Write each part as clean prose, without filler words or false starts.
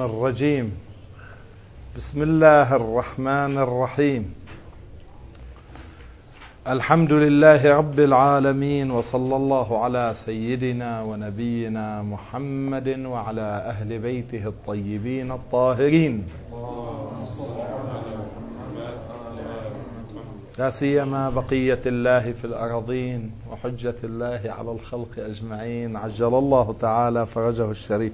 الرجيم. بسم الله الرحمن الرحيم. الحمد لله رب العالمين، وصلى الله على سيدنا ونبينا محمد وعلى أهل بيته الطيبين الطاهرين، لا سيما بقية الله في الأراضين وحجة الله على الخلق أجمعين، عجل الله تعالى فرجه الشريف.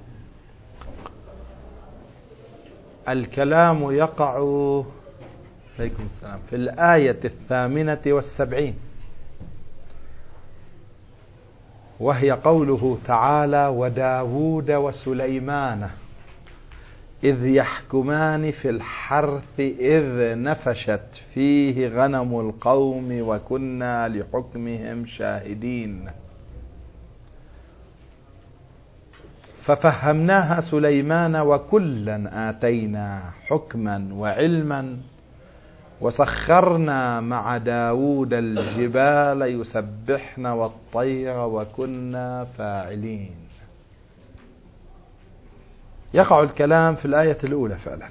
الكلام يقع عليكم السلام في الآية 78، وهي قوله تعالى: وداود وسليمان إذ يحكمان في الحرث إذ نفشت فيه غنم القوم وكنا لحكمهم شاهدين، ففهمناها سليمان وكلا آتينا حكما وعلما وسخرنا مع داود الجبال يسبحن والطير وكنا فاعلين. يقع الكلام في الآية الأولى فعلا،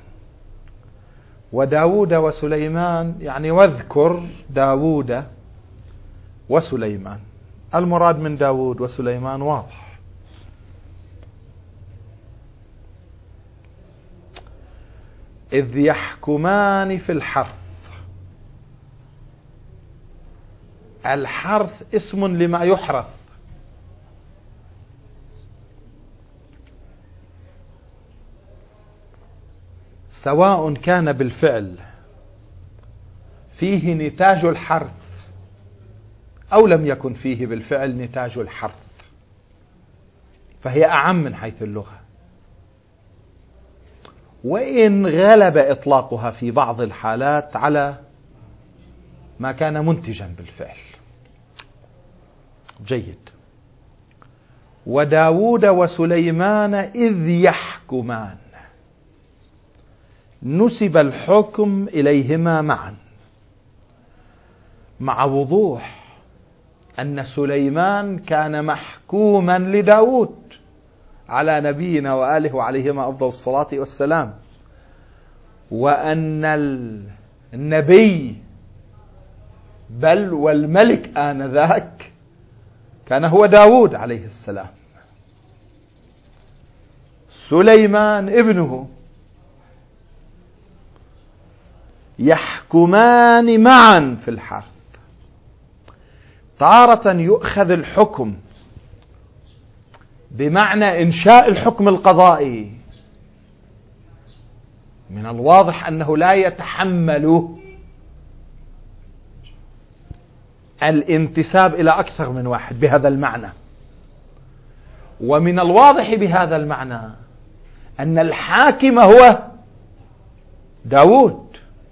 وداود وسليمان، يعني واذكر داود وسليمان. المراد من داود وسليمان واضح، إذ يحكمان في الحرث. الحرث اسم لما يحرث، سواء كان بالفعل فيه نتاج الحرث أو لم يكن فيه بالفعل نتاج الحرث، فهي أعم من حيث اللغة، وإن غلب إطلاقها في بعض الحالات على ما كان منتجا بالفعل. جيد. وداود وسليمان إذ يحكمان، نسب الحكم إليهما معا، مع وضوح أن سليمان كان محكوما لداود على نبينا وآله وعليهما أفضل الصلاة والسلام، وأن النبي بل والملك آنذاك كان هو داود عليه السلام. سليمان ابنه، يحكمان معا في الحرث. تارة يؤخذ الحكم بمعنى إنشاء الحكم القضائي، من الواضح أنه لا يتحمل الانتساب إلى أكثر من واحد بهذا المعنى، ومن الواضح بهذا المعنى أن الحاكم هو داود،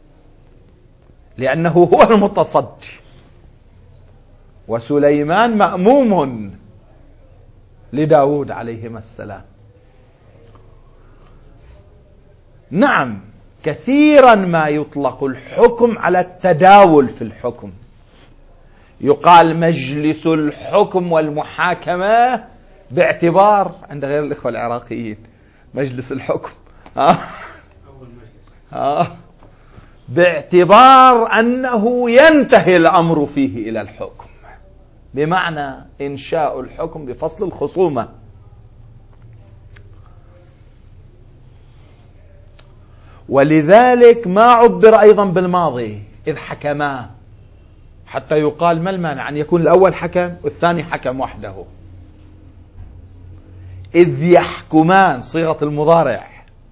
لأنه هو المتصدي، وسليمان مأموم لداود عليهما السلام. نعم، كثيرا ما يطلق الحكم على التداول في الحكم، يقال مجلس الحكم والمحاكمة، باعتبار عند غير الإخوة العراقيين مجلس الحكم باعتبار أنه ينتهي الأمر فيه إلى الحكم، بمعنى إنشاء الحكم بفصل الخصومة. ولذلك ما عبر أيضا بالماضي إذ حكما، حتى يقال ما المانع أن يكون الأول حكم والثاني حكم وحده. إذ يحكمان صيغة المضارع،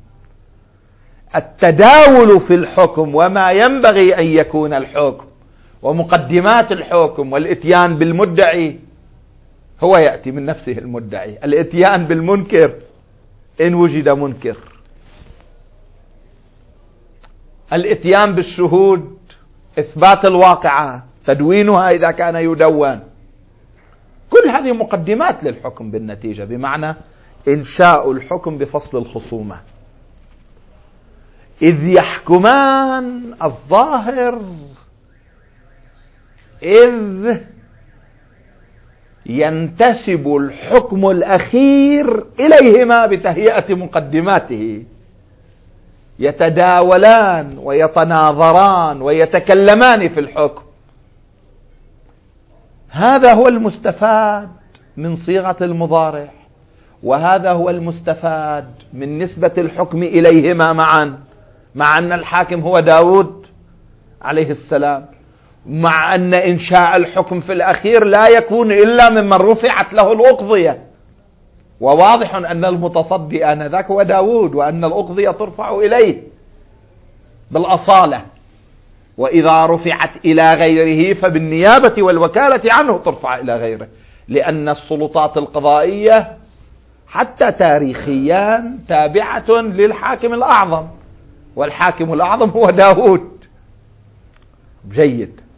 التداول في الحكم وما ينبغي أن يكون الحكم ومقدمات الحكم والإتيان بالمدعي، هو يأتي من نفسه المدعي، الإتيان بالمنكر إن وجد منكر، الإتيان بالشهود، إثبات الواقعة، تدوينها إذا كان يدون. كل هذه مقدمات للحكم بالنتيجة، بمعنى إنشاء الحكم بفصل الخصومة. إذ يحكمان، الظاهر إذ ينتسب الحكم الأخير إليهما بتهيئة مقدماته، يتداولان ويتناظران ويتكلمان في الحكم. هذا هو المستفاد من صيغة المضارع، وهذا هو المستفاد من نسبة الحكم إليهما معا، مع أن الحاكم هو داود عليه السلام، مع أن إنشاء الحكم في الأخير لا يكون إلا ممن رفعت له الأقضية، وواضح أن المتصدي آنذاك هو داود، وأن الأقضية ترفع إليه بالأصالة، وإذا رفعت إلى غيره فبالنيابة والوكالة عنه ترفع إلى غيره، لأن السلطات القضائية حتى تاريخيا تابعة للحاكم الأعظم، والحاكم الأعظم هو داود. جيد.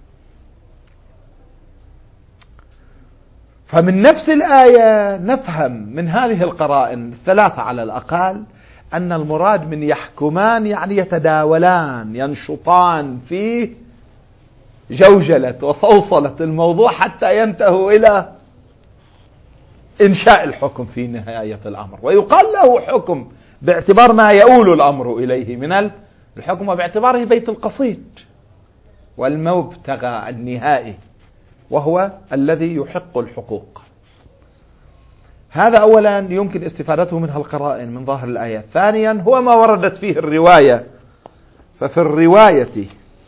فمن نفس الآية نفهم من هذه القرائن الثلاثة على الأقل أن المراد من يحكمان يعني يتداولان، ينشطان في جوجلة وصوصلة الموضوع حتى ينتهوا إلى إنشاء الحكم في نهاية الأمر. ويقال له حكم باعتبار ما يؤول الأمر إليه من الحكم، وباعتباره بيت القصيد والمبتغى النهائي، وهو الذي يحق الحقوق. هذا أولا يمكن استفادته منها القرائن من ظاهر الآية. ثانيا هو ما وردت فيه الرواية، ففي الرواية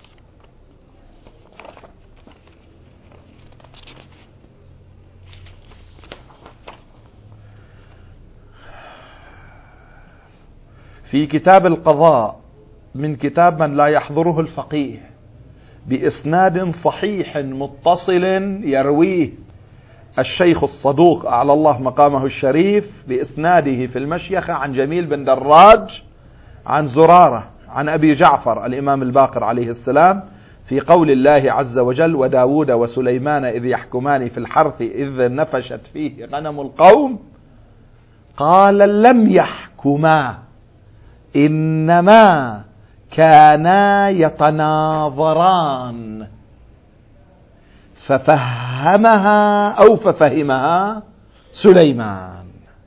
في كتاب القضاء من كتاب من لا يحضره الفقيه بإسناد صحيح متصل يرويه الشيخ الصدوق أعلى الله مقامه الشريف بإسناده في المشيخة عن جميل بن دراج عن زرارة عن أبي جعفر الإمام الباقر عليه السلام في قول الله عز وجل: وداود وسليمان إذ يحكمان في الحرث إذ نفشت فيه غنم القوم، قال: لم يحكما إنما كانا يتناظران ففهمها سليمان.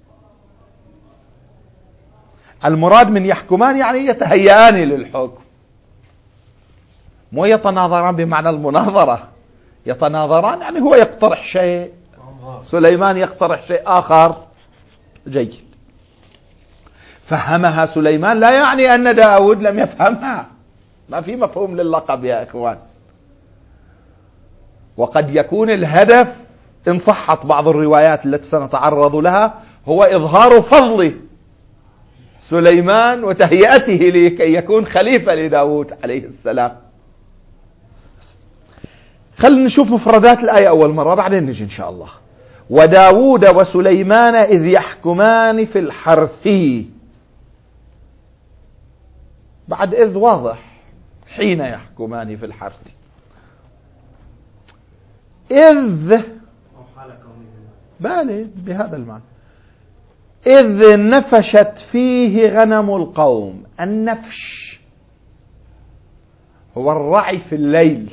المراد من يحكمان يعني يتهيئان للحكم، مو يتناظران بمعنى المناظرة، يتناظران يعني هو يقترح شيء، سليمان يقترح شيء آخر. جيد. فهمها سليمان لا يعني أن داود لم يفهمها، ما في مفهوم للقب يا إخوان. وقد يكون الهدف إن صحت بعض الروايات التي سنتعرض لها هو إظهار فضل سليمان وتهيئته لكي يكون خليفة لداود عليه السلام. خلينا نشوف مفردات الآية أول مرة بعدين نجي إن شاء الله. وداود وسليمان إذ يحكمان في الحرث، بعد إذ واضح، حين يحكمان في الحرث. إذ بالي بهذا المعنى، إذ نفشت فيه غنم القوم. النفش هو الرعي في الليل،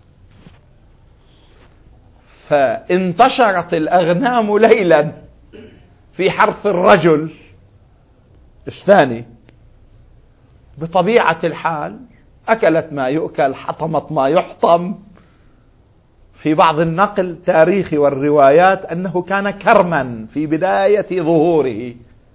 فانتشرت الأغنام ليلا في حرث الرجل الثاني، بطبيعة الحال أكلت ما يؤكل، حطمت ما يحطم. في بعض النقل تاريخي والروايات أنه كان كرما في بداية ظهوره،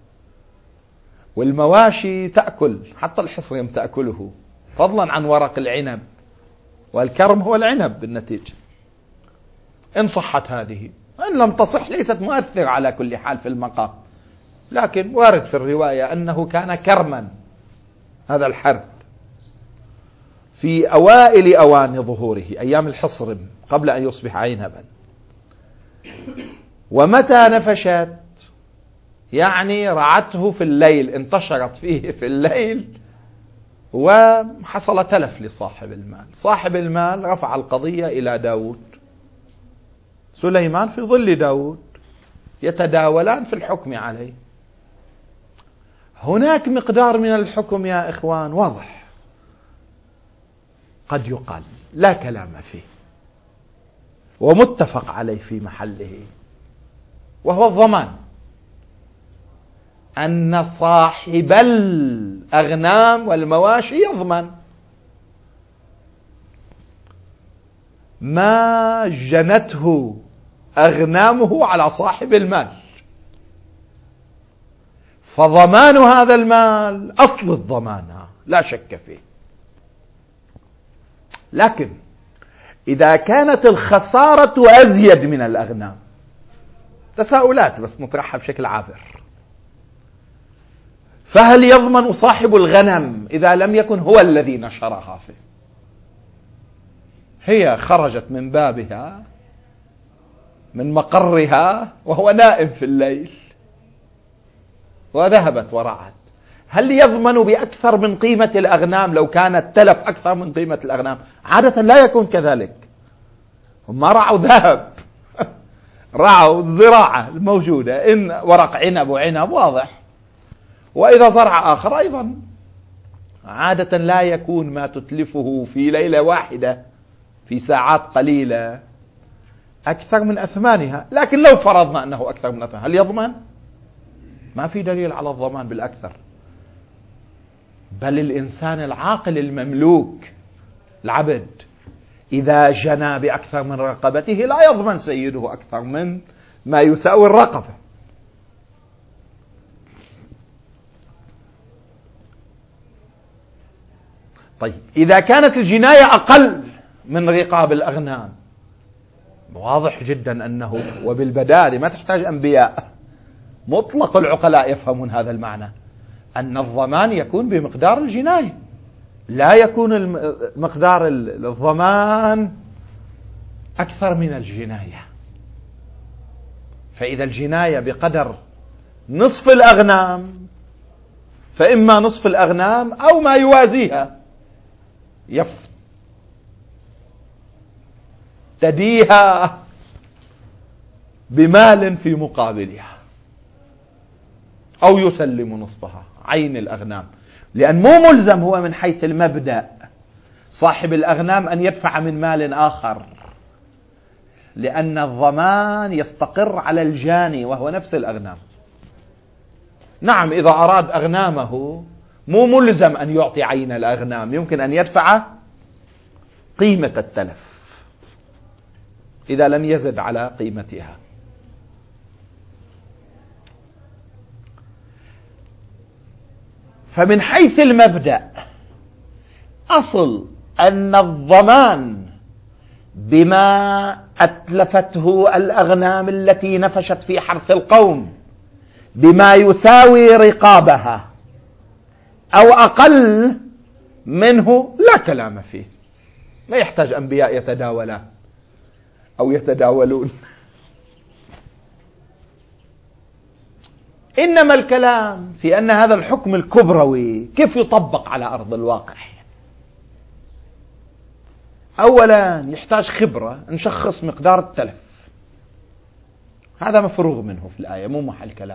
والمواشي تأكل، حتى الحصيم تأكله، فضلا عن ورق العنب، والكرم هو العنب بالنتيجة. إن صحت هذه، إن لم تصح ليست مؤثرة على كل حال في المقام، لكن وارد في الرواية أنه كان كرما هذا الحرب في أوائل أوان ظهوره، أيام الحصرم قبل أن يصبح عنبا. ومتى نفشت يعني رعته في الليل، انتشرت فيه في الليل، وحصل تلف لصاحب المال. صاحب المال رفع القضية إلى داود، سليمان في ظل داود، يتداولان في الحكم عليه. هناك مقدار من الحكم يا إخوان واضح، قد يقال لا كلام فيه، ومتفق عليه في محله، وهو الضمان، أن صاحب الأغنام والمواشي يضمن ما جنته أغنامه على صاحب المال، فضمان هذا المال أصل الضمان لا شك فيه. لكن إذا كانت الخسارة أزيد من الأغنام، تساؤلات بس نطرحها بشكل عابر، فهل يضمن صاحب الغنم إذا لم يكن هو الذي نشرها فيه؟ هي خرجت من بابها من مقرها وهو نائم في الليل وذهبت ورعت، هل يضمن بأكثر من قيمة الأغنام لو كانت تلف أكثر من قيمة الأغنام؟ عادة لا يكون كذلك، هم رعوا ذهب رعوا الزراعة الموجودة، إن ورق عنب وعنب واضح، وإذا زرع آخر أيضا عادة لا يكون ما تتلفه في ليلة واحدة في ساعات قليلة أكثر من أثمانها. لكن لو فرضنا أنه أكثر من أثمانها، هل يضمن؟ ما في دليل على الضمان بالأكثر، بل الإنسان العاقل المملوك العبد إذا جنى بأكثر من رقبته لا يضمن سيده أكثر من ما يساوي الرقبة. طيب إذا كانت الجناية أقل من رقاب الأغنام، واضح جدا أنه وبالبداهة ما تحتاج أنبياء، مطلق العقلاء يفهمون هذا المعنى، أن الضمان يكون بمقدار الجناية، لا يكون مقدار الضمان أكثر من الجناية. فإذا الجناية بقدر نصف الأغنام فإما نصف الأغنام أو ما يوازيها يفتديها بمال في مقابلها، أو يسلم نصفها عين الأغنام، لأن مو ملزم هو من حيث المبدأ صاحب الأغنام أن يدفع من مال آخر، لأن الضمان يستقر على الجاني وهو نفس الأغنام. نعم إذا أراد أغنامه مو ملزم أن يعطي عين الأغنام، يمكن أن يدفع قيمة التلف إذا لم يزد على قيمتها. فمن حيث المبدأ أصل أن الضمان بما أتلفته الأغنام التي نفشت في حرث القوم بما يساوي رقابها أو أقل منه لا كلام فيه، لا يحتاج أنبياء يتداولان أو يتداولون. إنما الكلام في أن هذا الحكم الكبروي كيف يطبق على أرض الواقع. أولا يحتاج خبرة نشخص مقدار التلف، هذا مفروغ منه في الآية مو محل كلام.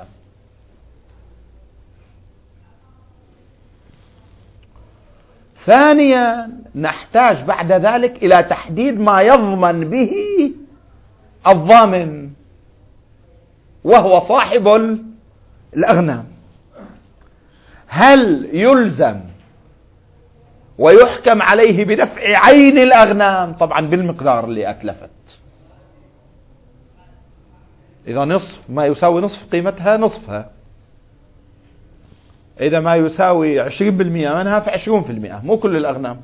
ثانيا نحتاج بعد ذلك إلى تحديد ما يضمن به الضامن وهو صاحب الأغنام. هل يلزم ويحكم عليه بدفع عين الأغنام؟ طبعا بالمقدار اللي أتلفت، إذا نصف ما يساوي نصف قيمتها نصفها، إذا ما يساوي 20% منها ف20%، مو كل الأغنام.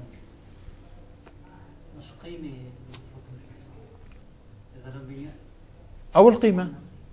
أو القيمة.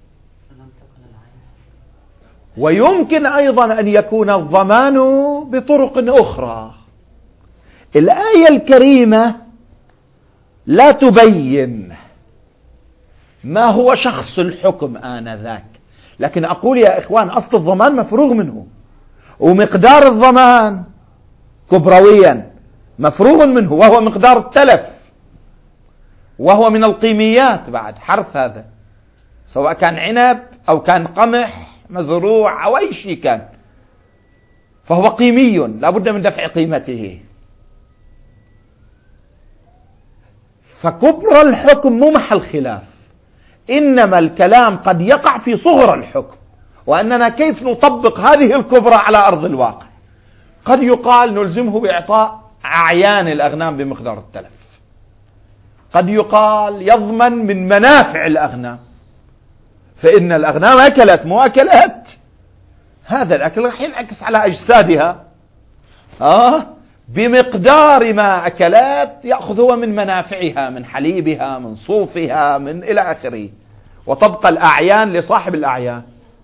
ويمكن أيضا أن يكون الضمان بطرق أخرى. الآية الكريمة لا تبين ما هو شخص الحكم آنذاك، لكن أقول يا إخوان أصل الضمان مفروغ منه، ومقدار الضمان كبرويا مفروغ منه، وهو مقدار التلف، وهو من القيميات بعد حرث، هذا سواء كان عنب أو كان قمح مزروع أو أي شيء كان، فهو قيمي لا بد من دفع قيمته. فكبر الحكم مو محل خلاف، إنما الكلام قد يقع في صغر الحكم، وأننا كيف نطبق هذه الكبرى على أرض الواقع. قد يقال نلزمه بإعطاء أعيان الأغنام بمقدار التلف، قد يقال يضمن من منافع الأغنام، فإن الأغنام أكلت مو أكلت، هذا الأكل راح ينعكس على أجسادها بمقدار ما أكلت، يأخذ هو من منافعها، من حليبها، من صوفها، من إلى آخره، وتبقى الأعيان لصاحب الأعيان.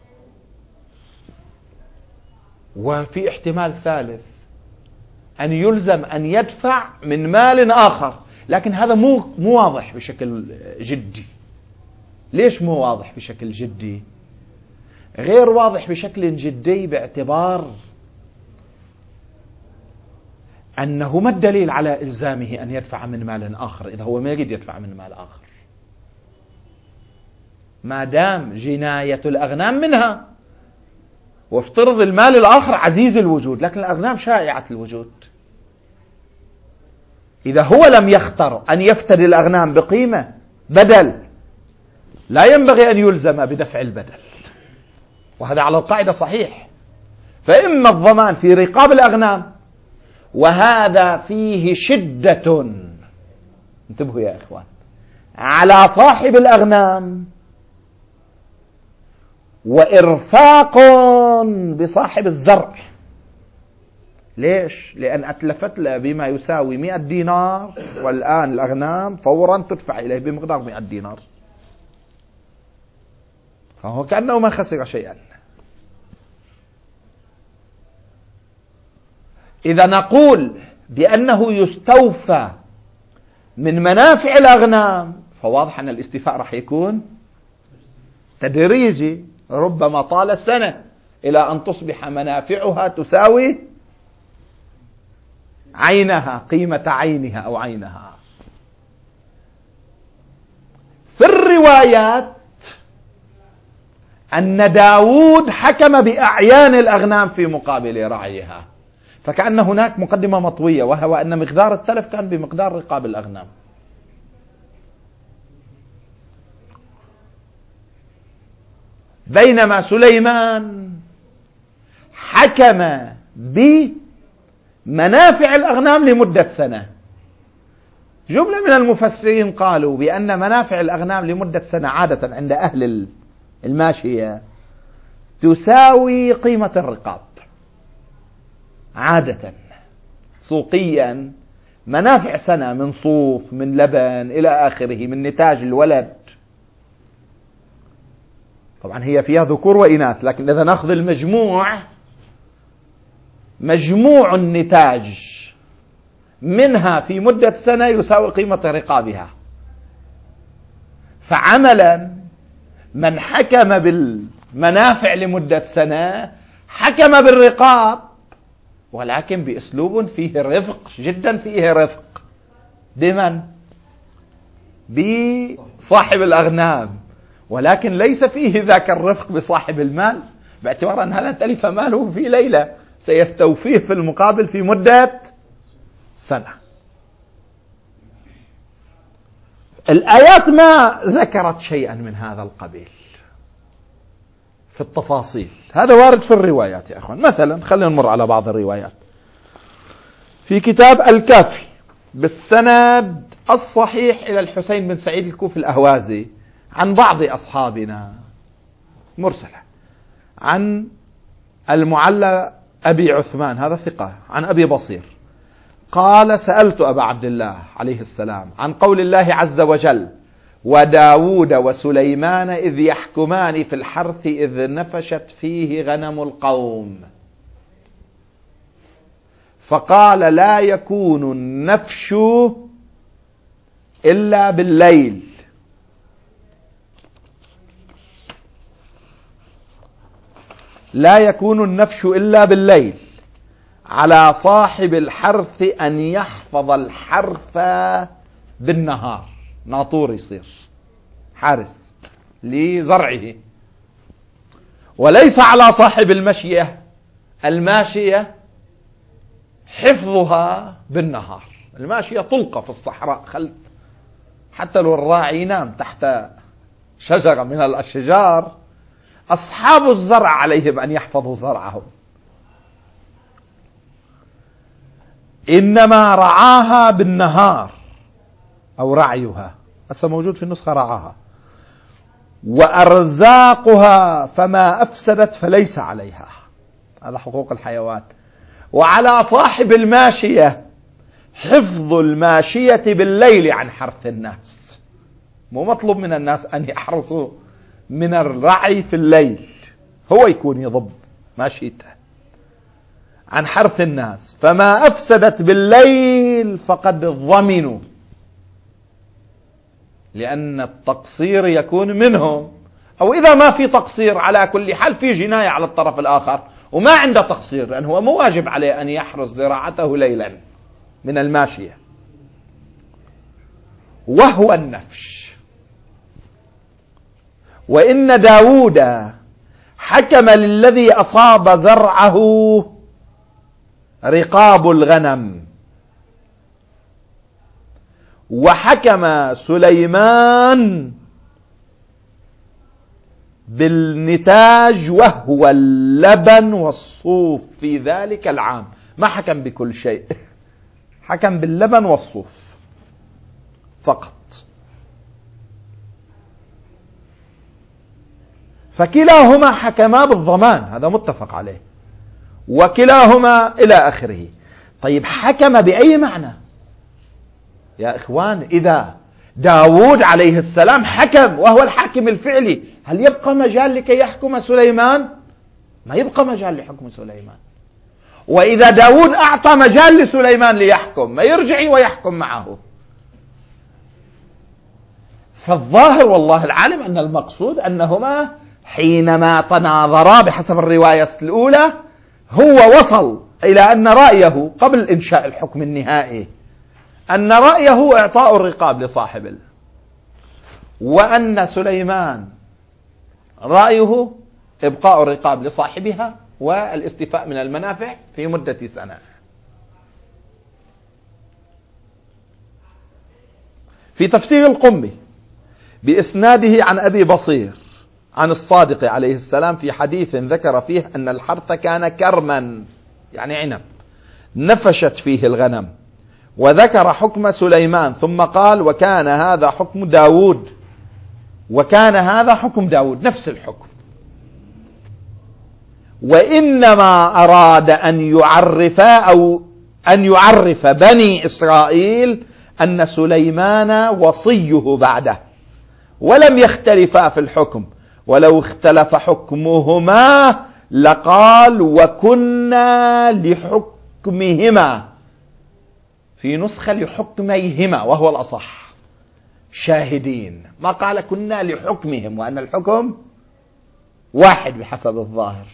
وفي احتمال ثالث، أن يلزم أن يدفع من مال آخر، لكن هذا مو واضح بشكل جدي. ليش مو واضح بشكل جدي؟ غير واضح بشكل جدي باعتبار أنه ما الدليل على إلزامه أن يدفع من مال آخر إذا هو ما يريد يدفع من مال آخر، ما دام جناية الأغنام منها. وافترض المال الآخر عزيز الوجود، لكن الأغنام شائعة الوجود. إذا هو لم يختر أن يفتدي الأغنام بقيمة بدل، لا ينبغي أن يلزم بدفع البدل، وهذا على القاعدة صحيح. فإما الضمان في رقاب الأغنام، وهذا فيه شدة، انتبهوا يا إخوان، على صاحب الأغنام، وإرفاق بصاحب الزرع. ليش؟ لأن أتلفت له بما يساوي 100 دينار، والآن الأغنام فورا تدفع إليه بمقدار 100 دينار، فهو كأنه ما خسر شيئا. إذا نقول بأنه يستوفى من منافع الأغنام، فواضح أن الاستيفاء راح يكون تدريجي، ربما طال السنة إلى أن تصبح منافعها تساوي عينها، قيمة عينها أو عينها. في الروايات أن داود حكم بأعيان الأغنام في مقابل رعيها، فكأن هناك مقدمة مطوية، وهو أن مقدار التلف كان بمقدار رقاب الأغنام. بينما سليمان حكم بمنافع الأغنام لمدة سنة. جملة من المفسرين قالوا بأن منافع الأغنام لمدة سنة عادة عند أهل الماشية تساوي قيمة الرقاب. عادة سوقيا منافع سنة من صوف، من لبن، إلى آخره، من نتاج الولد. طبعا هي فيها ذكور وإناث، لكن إذا نأخذ مجموع النتاج منها في مدة سنة يساوي قيمة رقابها. فعملا من حكم بالمنافع لمدة سنة حكم بالرقاب، ولكن بأسلوب فيه رفق، جدا فيه رفق. بمن؟ بصاحب الأغنام، ولكن ليس فيه ذاك الرفق بصاحب المال، باعتبار أن هذا تلف ماله في ليلة، سيستوفيه في المقابل في مدة سنة. الآيات ما ذكرت شيئا من هذا القبيل في التفاصيل، هذا وارد في الروايات يا أخوان. مثلا خلينا نمر على بعض الروايات في كتاب الكافي بالسند الصحيح إلى الحسين بن سعيد الكوفي الأهوازي عن بعض أصحابنا مرسلة، عن المعلى أبي عثمان، هذا ثقة، عن أبي بصير قال: سألت أبا عبد الله عليه السلام عن قول الله عز وجل: وداود وسليمان إذ يحكمان في الحرث إذ نفشت فيه غنم القوم، فقال: لا يكون النفش إلا بالليل، لا يكون النفش إلا بالليل، على صاحب الحرث أن يحفظ الحرث بالنهار، ناطور يصير حارس لزرعه، وليس على صاحب الماشية حفظها بالنهار. الماشية طلقة في الصحراء، حتى لو الراعي ينام تحت شجرة من الأشجار، أصحاب الزرع عليهم أن يحفظوا زرعهم. إنما رعاها بالنهار أو رعيها، هسه موجود في النسخة رعاها. وأرزاقها فما أفسدت فليس عليها، هذا حقوق الحيوان. وعلى صاحب الماشية حفظ الماشية بالليل عن حرث الناس، مو مطلوب من الناس أن يحرصوا من الرعي في الليل، هو يكون يضب ماشيته عن حرث الناس. فما أفسدت بالليل فقد ضمنوا، لأن التقصير يكون منهم، أو إذا ما في تقصير على كل حال في جناية على الطرف الآخر وما عنده تقصير، لأنه هو مو واجب عليه أن يحرس زراعته ليلا من الماشية. وهو النفش. وإن داود حكم للذي أصاب زرعه رقاب الغنم، وحكم سليمان بالنتاج وهو اللبن والصوف في ذلك العام. ما حكم بكل شيء، حكم باللبن والصوف فقط. فكلاهما حكما بالضمان، هذا متفق عليه، وكلاهما إلى آخره. طيب حكم بأي معنى يا إخوان؟ إذا داود عليه السلام حكم وهو الحاكم الفعلي، هل يبقى مجال لكي يحكم سليمان؟ ما يبقى مجال لحكم سليمان. وإذا داود أعطى مجال لسليمان ليحكم، ما يرجع ويحكم معه. فالظاهر والله العالم أن المقصود أنهما حينما تناظرا بحسب الرواية الأولى، هو وصل إلى أن رأيه قبل إنشاء الحكم النهائي أن رأيه إعطاء الرقاب لصاحبه، وأن سليمان رأيه إبقاء الرقاب لصاحبها والاستيفاء من المنافع في مدة سنة. في تفسير القمي بإسناده عن أبي بصير عن الصادق عليه السلام في حديث ذكر فيه أن الحرث كان كرما، يعني عنب، نفشت فيه الغنم، وذكر حكم سليمان ثم قال وكان هذا حكم داود، وكان هذا حكم داود نفس الحكم. وإنما أراد أن يعرف بني إسرائيل أن سليمان وصيه بعده، ولم يختلفا في الحكم، ولو اختلف حكمهما لقال وكنا لحكمهما، في نسخة لحكميهما وهو الأصح، شاهدين، ما قال كنا لحكمهم، وأن الحكم واحد بحسب الظاهر.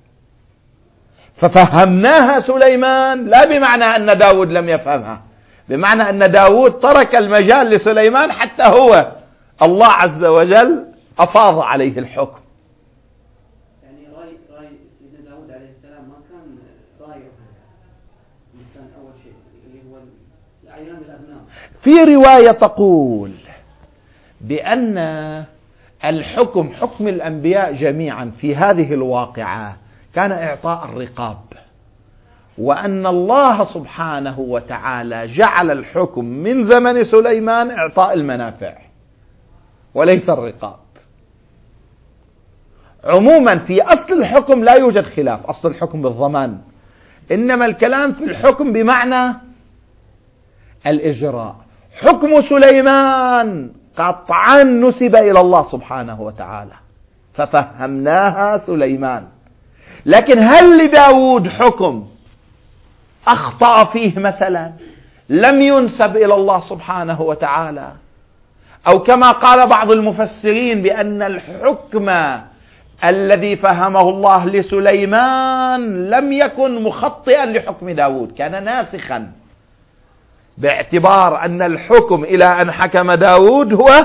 ففهمناها سليمان لا بمعنى أن داود لم يفهمها، بمعنى أن داود ترك المجال لسليمان حتى هو الله عز وجل أفاض عليه الحكم. يعني رأي سيدنا داود عليه السلام ما كان رأيه، كان أول شيء اللي هو الأعيان الأبناء. في رواية تقول بأن الحكم حكم الأنبياء جميعا في هذه الواقعة كان إعطاء الرقاب، وأن الله سبحانه وتعالى جعل الحكم من زمن سليمان إعطاء المنافع وليس الرقاب. عموما في أصل الحكم لا يوجد خلاف، أصل الحكم بالضمان، إنما الكلام في الحكم بمعنى الإجراء. حكم سليمان قطعا نسب إلى الله سبحانه وتعالى، ففهمناها سليمان. لكن هل لداود حكم أخطأ فيه مثلا لم ينسب إلى الله سبحانه وتعالى؟ أو كما قال بعض المفسرين بأن الحكم الذي فهمه الله لسليمان لم يكن مخطئا لحكم داود، كان ناسخا، باعتبار أن الحكم إلى أن حكم داود هو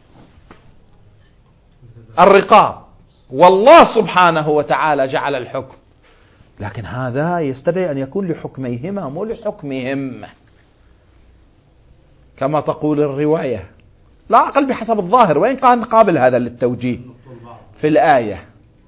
الرقاب، والله سبحانه وتعالى جعل الحكم. لكن هذا يستدعي أن يكون لحكميهما مو لحكمهم كما تقول الرواية. لا أقل بحسب الظاهر، وإن كان قابل هذا للتوجيه في الآية،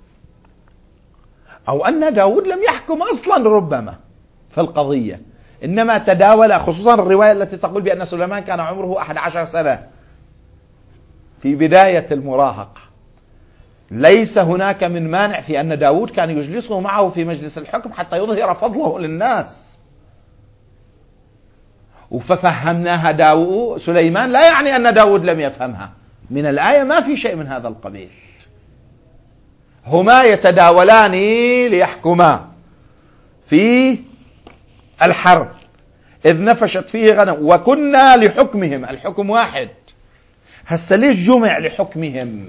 أو أن داود لم يحكم أصلا ربما في القضية، إنما تداول، خصوصا الرواية التي تقول بأن سليمان كان عمره 11 سنة في بداية المراهقة. ليس هناك من مانع في أن داود كان يجلسه معه في مجلس الحكم حتى يظهر فضله للناس. ففهمناها سليمان، لا يعني أن داود لم يفهمها، من الآية ما في شيء من هذا القبيل. هما يتداولان ليحكما في الحرب إذ نفشت فيه غنم وكنا لحكمهم، الحكم واحد. هسه ليش جمع لحكمهم؟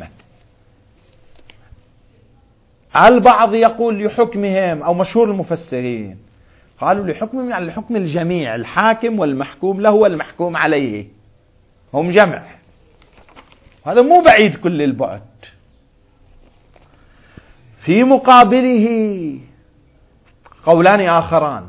البعض يقول لحكمهم، أو مشهور المفسرين قالوا لحكمهم يعني لحكم الجميع، الحاكم والمحكوم له والمحكوم عليه، هم جمع. هذا مو بعيد كل البعد. في مقابله قولان آخران.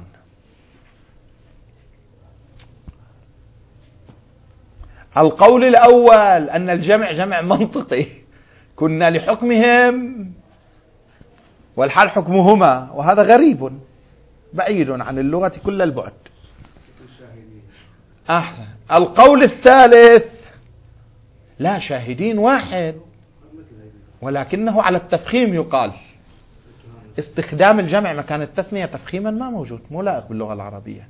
القول الأول أن الجمع جمع منطقي، كنا لحكمهم والحال حكمهما، وهذا غريب بعيد عن اللغة كل البعد. أحسن. القول الثالث لا، شاهدين واحد، ولكنه على التفخيم يقال. استخدام الجمع مكان التثنية تفخيما ما موجود، مو لائق باللغة العربية.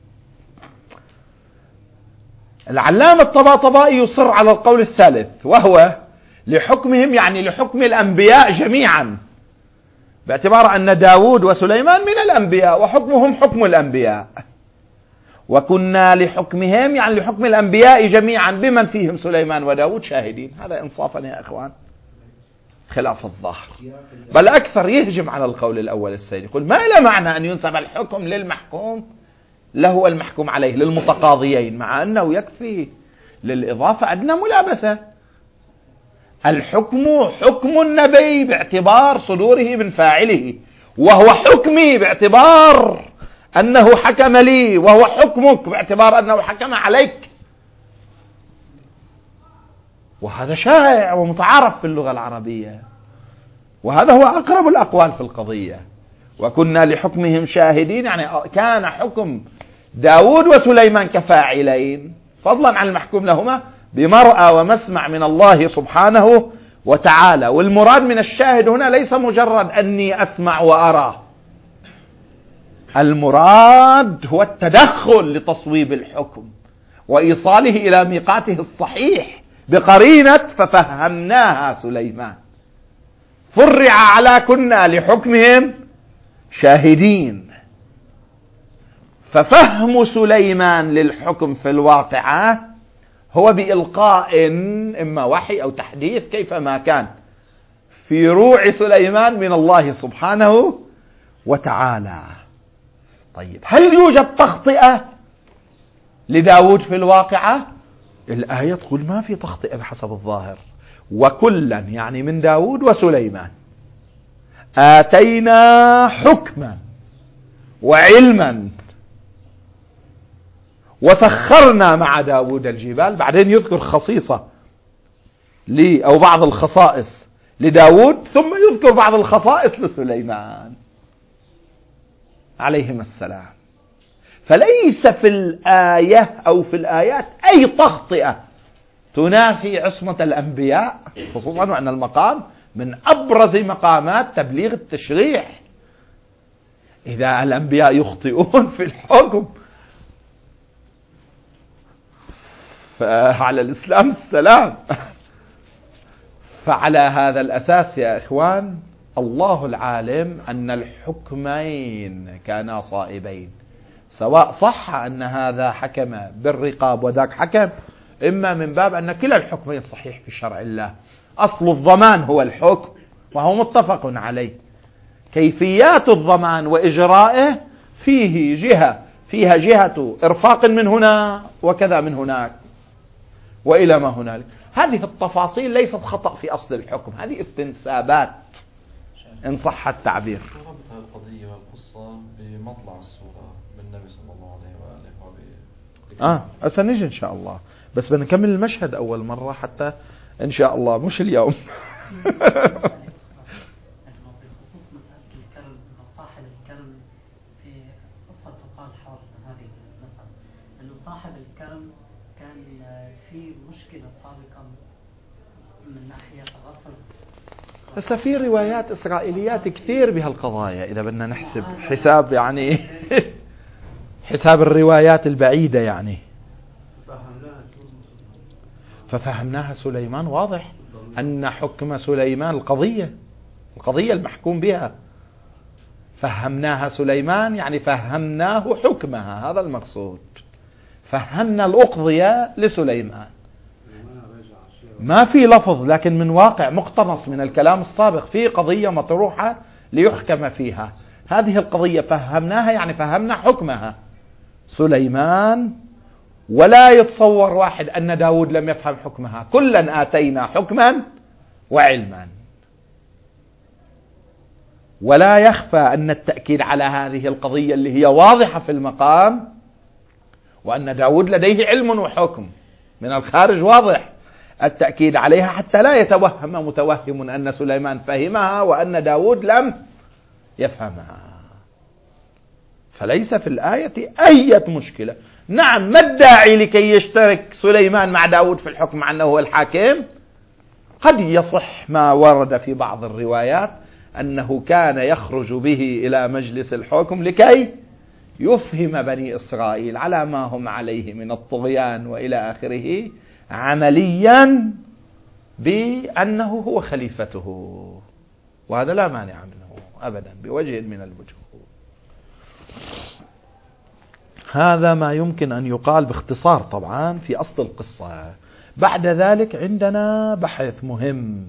العلامة الطباطبائي يصر على القول الثالث، وهو لحكمهم يعني لحكم الأنبياء جميعا، باعتبار أن داود وسليمان من الأنبياء وحكمهم حكم الأنبياء. وكنا لحكمهم يعني لحكم الأنبياء جميعا بمن فيهم سليمان وداود شاهدين. هذا إنصافا يا إخوان خلاف الظاهر، بل أكثر يهجم على القول الأول السيد، يقول ما له معنى أن ينسب الحكم للمحكوم له والمحكوم عليه للمتقاضيين، مع أنه يكفي للإضافة أدنى ملابسة. الحكم حكم النبي باعتبار صدوره من فاعله، وهو حكمي باعتبار أنه حكم لي، وهو حكمك باعتبار أنه حكم عليك. وهذا شائع ومتعارف في اللغة العربية، وهذا هو أقرب الأقوال في القضية. وكنا لحكمهم شاهدين يعني كان حكم داود وسليمان كفاعلين، فضلا عن المحكوم لهما بمرأى ومسمع من الله سبحانه وتعالى. والمراد من الشاهد هنا ليس مجرد أني أسمع وأرى، المراد هو التدخل لتصويب الحكم وإيصاله إلى ميقاته الصحيح بقرينة ففهمناها سليمان. فرع على كنا لحكمهم شاهدين، ففهم سليمان للحكم في الواقعة هو بإلقاء إما وحي أو تحديث كيفما كان في روع سليمان من الله سبحانه وتعالى. طيب، هل يوجد تخطئة لداود في الواقعة؟ الآية تقول ما في تخطئة بحسب الظاهر. وكلا يعني من داود وسليمان آتينا حكما وعلما وسخرنا مع داود الجبال. بعدين يذكر خصيصة أو بعض الخصائص لداود، ثم يذكر بعض الخصائص لسليمان عليهما السلام. فليس في الآية أو في الآيات أي تخطئة تنافي عصمة الأنبياء، خصوصا وأن المقام من أبرز مقامات تبليغ التشريع. إذا الأنبياء يخطئون في الحكم فعلى الإسلام السلام. فعلى هذا الأساس يا إخوان، الله العالم أن الحكمين كانا صائبين، سواء صح أن هذا حكم بالرقاب وذاك حكم، إما من باب أن كلا الحكمين صحيح في شرع الله. أصل الضمان هو الحكم وهو متفق عليه، كيفيات الضمان وإجرائه فيها جهة إرفاق من هنا وكذا من هناك وإلى ما هنالك. هذه التفاصيل ليست خطأ في أصل الحكم، هذه استنسابات إن صح التعبير. ربط هذه القضية والقصة بمطلع السورة بالنبي صلى الله عليه وآله هسه نجي إن شاء الله، بس بدنا نكمل المشهد أول مرة حتى إن شاء الله، مش اليوم. بخصوص مسألة الكرم، صاحب الكرم في قصة تقال حول هذه المسألة، أنه صاحب الكرم كان في مشكلة سابقا من ناحية غصب. هسه في روايات إسرائيليات كثير بهالقضايا، إذا بدنا نحسب حساب يعني حساب الروايات البعيدة يعني. ففهمناها سليمان، واضح أن حكم سليمان القضية المحكوم بها، فهمناها سليمان يعني فهمناه حكمها، هذا المقصود. فهمنا الأقضية لسليمان، ما في لفظ لكن من واقع مقتنص من الكلام السابق، في قضية مطروحة ليحكم فيها، هذه القضية فهمناها يعني فهمنا حكمها سليمان. ولا يتصور واحد أن داود لم يفهم حكمها، كلا آتينا حكما وعلما. ولا يخفى أن التأكيد على هذه القضية اللي هي واضحة في المقام، وأن داود لديه علم وحكم من الخارج واضح، التأكيد عليها حتى لا يتوهم متوهم أن سليمان فهمها وأن داود لم يفهمها. فليس في الآية أي مشكلة. نعم، ما الداعي لكي يشترك سليمان مع داود في الحكم عنه هو الحاكم؟ قد يصح ما ورد في بعض الروايات أنه كان يخرج به إلى مجلس الحكم لكي يفهم بني إسرائيل على ما هم عليه من الطغيان وإلى آخره، عمليا بأنه هو خليفته، وهذا لا مانع منه أبدا بوجه من الوجوه. هذا ما يمكن أن يقال باختصار طبعا في أصل القصة. بعد ذلك عندنا بحث مهم: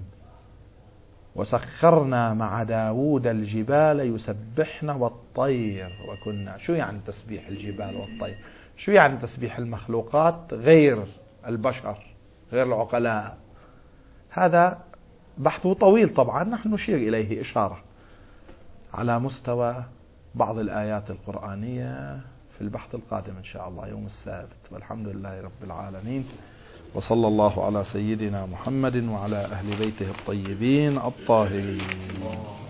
وسخرنا مع داود الجبال يسبحن والطير وكنا. شو يعني تسبيح الجبال والطير؟ شو يعني تسبيح المخلوقات غير البشر غير العقلاء؟ هذا بحث طويل طبعا، نحن نشير إليه إشارة على مستوى بعض الآيات القرآنية في البحث القادم إن شاء الله يوم السبت. والحمد لله رب العالمين، وصلى الله على سيدنا محمد وعلى أهل بيته الطيبين الطاهرين.